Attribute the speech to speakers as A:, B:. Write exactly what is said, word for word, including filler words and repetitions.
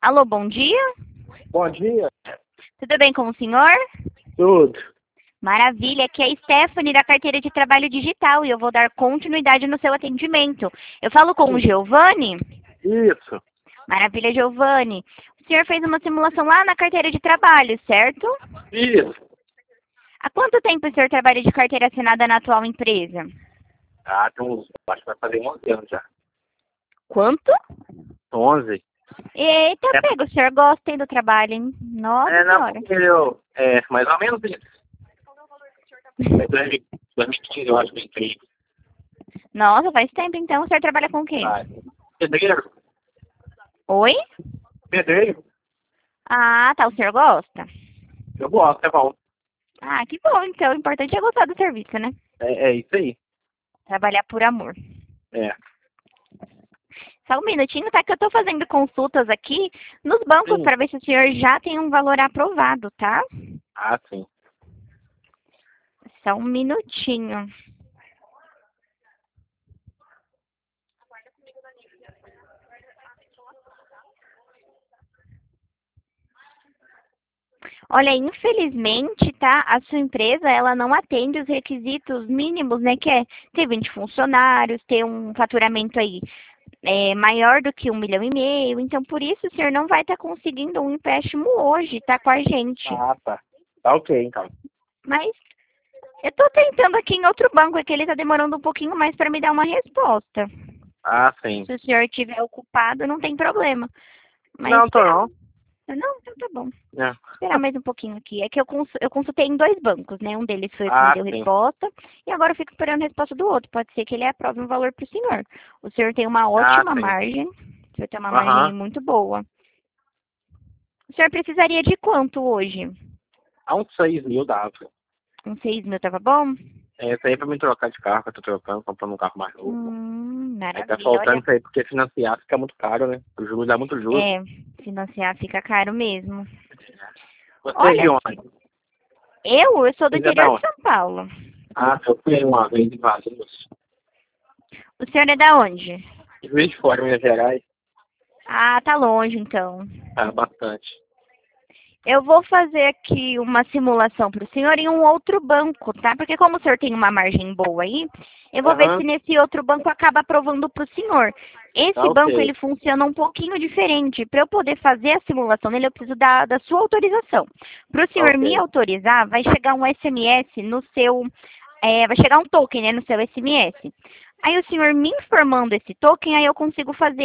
A: Alô, bom dia.
B: Bom dia.
A: Tudo bem com o senhor?
B: Tudo.
A: Maravilha, aqui é a Stephanie da carteira de trabalho digital e eu vou dar continuidade no seu atendimento. Eu falo com o Giovanni?
B: Isso.
A: Maravilha, Giovanni. O senhor fez uma simulação lá na carteira de trabalho, certo?
B: Isso.
A: Há quanto tempo o senhor trabalha de carteira assinada na atual empresa?
B: Ah, tem uns, acho que vai fazer onze anos já.
A: Quanto?
B: onze.
A: Eita,
B: É.
A: pega, o senhor gosta hein, do trabalho, hein? Nossa
B: É, não,
A: senhora.
B: porque eu, é, mais ou menos isso. É dois mil e quinze, eu acho que eu entrei.
A: Nossa, faz tempo então. O senhor trabalha com o quê?
B: Ah, pedreiro.
A: Oi?
B: Pedreiro.
A: Ah, tá. O senhor gosta?
B: Eu gosto, é bom.
A: Ah, que bom, então. O importante é gostar do serviço, né?
B: É, é isso aí.
A: Trabalhar por amor.
B: É.
A: Só um minutinho, tá? Que eu tô fazendo consultas aqui nos bancos
B: Sim.
A: para ver se o senhor já tem um valor aprovado, tá?
B: Ah, sim.
A: Só um minutinho. Olha, infelizmente, tá? A sua empresa, ela não atende os requisitos mínimos, né? Que é ter vinte funcionários, ter um faturamento aí é, maior do que um milhão e meio. Então, por isso, o senhor não vai estar conseguindo um empréstimo hoje, tá? Com a gente.
B: Ah, tá. Tá ok, então.
A: Mas eu tô tentando aqui em outro banco, é que ele tá demorando um pouquinho mais para me dar uma resposta.
B: Ah, sim.
A: Se o senhor estiver ocupado, não tem problema. Mas
B: Não, tô
A: esperar...
B: não.
A: Não, então tá bom.
B: É.
A: Esperar mais um pouquinho aqui. É que eu, cons... eu consultei em dois bancos, né? Um deles foi o que me
B: Ah,
A: deu
B: sim.
A: resposta. E agora eu fico esperando a resposta do outro. Pode ser que ele aprove um valor pro senhor. O senhor tem uma
B: Ah,
A: ótima
B: sim.
A: margem. O senhor tem uma margem
B: Aham.
A: muito boa. O senhor precisaria de quanto hoje?
B: Há uns seis mil dava.
A: Uns seis mil, tava bom?
B: É, isso aí é pra me trocar de carro, que eu tô trocando, comprando um carro mais novo.
A: Hum,
B: Aí tá
A: maravilha.
B: faltando
A: Olha,
B: isso aí, porque financiar fica muito caro, né? O juros dá muito juros.
A: é, financiar fica caro mesmo.
B: Você é de
A: Olha,
B: onde?
A: eu, eu sou do
B: Você é da
A: interior de
B: onde?
A: São Paulo.
B: Ah, eu fui aí uma vez em Valinhos.
A: O senhor é da onde?
B: De Juiz de Fora, Minas Gerais.
A: Ah, tá longe então.
B: Ah, bastante.
A: Eu vou fazer aqui uma simulação para o senhor em um outro banco, tá? Porque como o senhor tem uma margem boa aí, eu vou ver
B: Aham,
A: se nesse outro banco acaba aprovando para o senhor.
B: tá
A: Esse banco,
B: ok.
A: ele funciona um pouquinho diferente. Para eu poder fazer a simulação nele, eu preciso da, da sua autorização. Para o
B: Tá
A: senhor me
B: ok.
A: autorizar, vai chegar um S M S no seu... é, vai chegar um token, né, no seu S M S. Aí o senhor me informando esse token, aí eu consigo fazer